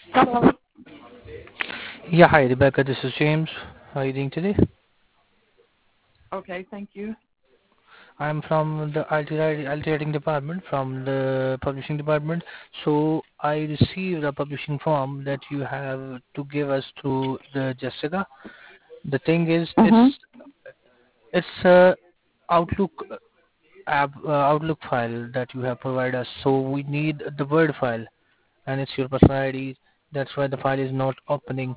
Hello. Yeah, hi Rebecca, this is James. How are you doing today? Okay, thank you. I'm from the IT writing department, from the publishing department. So I received a publishing form that you have to give us to the Jessica. The thing is, Mhm. it's a Outlook Outlook file that you have provided us. So we need the Word file, and it's your personality. That's why the file is not opening.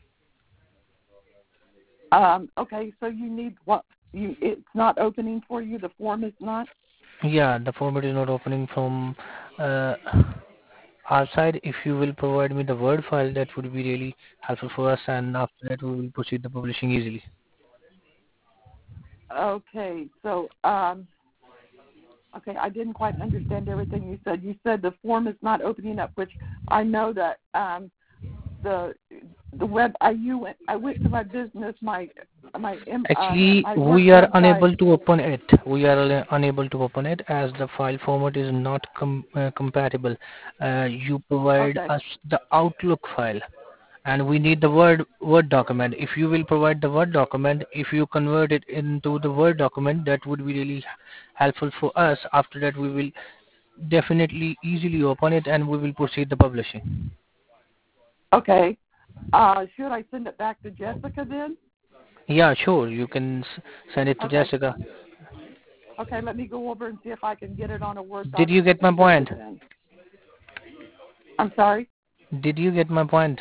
Okay, so you need what? It's not opening for you. The form is not. Yeah, the format is not opening from uh, our side. If you will provide me the Word file, that would be really helpful for us, and after that we will proceed the publishing easily. Okay, so okay, I didn't quite understand everything you said. You said the form is not opening up, which I know that the the web. I went to my business, Actually, my work we are website. unable to open it. We are unable to open it as the file format is not compatible. You provide Okay, us the Outlook file, and we need the Word document. If you will provide the Word document, if you convert it into the Word document, that would be really helpful for us. After that, we will definitely easily open it, and we will proceed the publishing. okay. Should I send it back to Jessica then? Yeah, sure. You can send it to Okay. Jessica. Okay, let me go over and see if I can get it on a Word Did you document get my and send point? it in. I'm sorry? Did you get my point?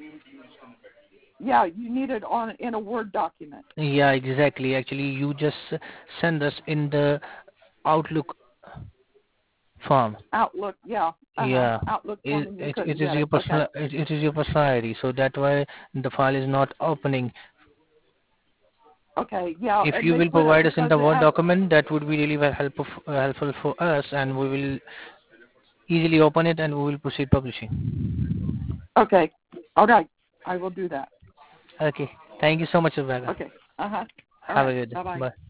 Yeah, you need it on in a Word document. Yeah, exactly. Actually, you just send us in the Outlook form. Outlook, yeah. Yeah, Outlook form and you couldn't it is get your it. Okay. it is your personality. So that why the file is not opening. Okay, yeah, If and you they will put it provide us in because the it Word has document, that would be really very helpful for us, and we will easily open it and we will proceed publishing. okay. All right. I will do that. Okay. Thank you so much, Rebecca. Okay. Uh-huh. All Have a right. good day. Bye-bye. Bye.